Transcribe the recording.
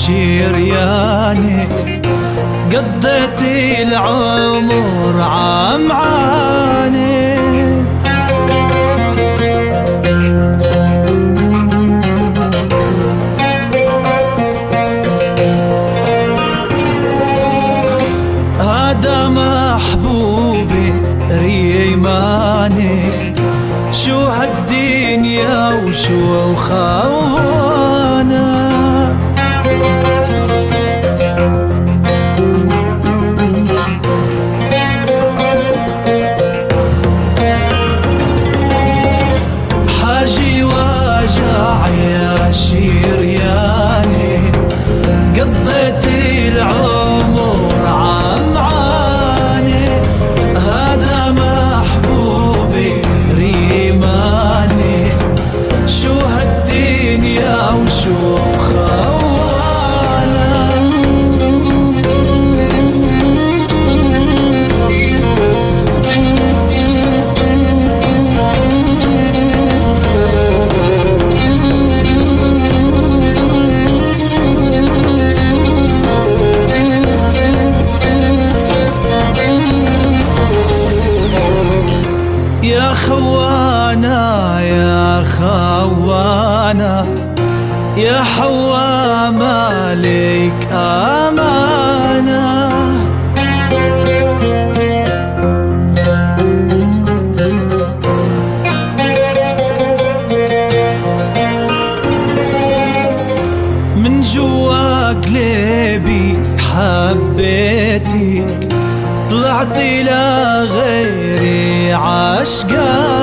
شرياني قضيت العمر عمعاني. هذا محبوبي ريماني شو هالدنيا وشو خوانا. حاجي واجع يا شرياني قضيت العمر عمعاني. هذا محبوبي ريماني شو هالدنيا وشو خوانا. يا خوانا يا خوانا يا حوا مالك أمانة. من جوا قلبي حبيتك طلعت لغيري عشقان.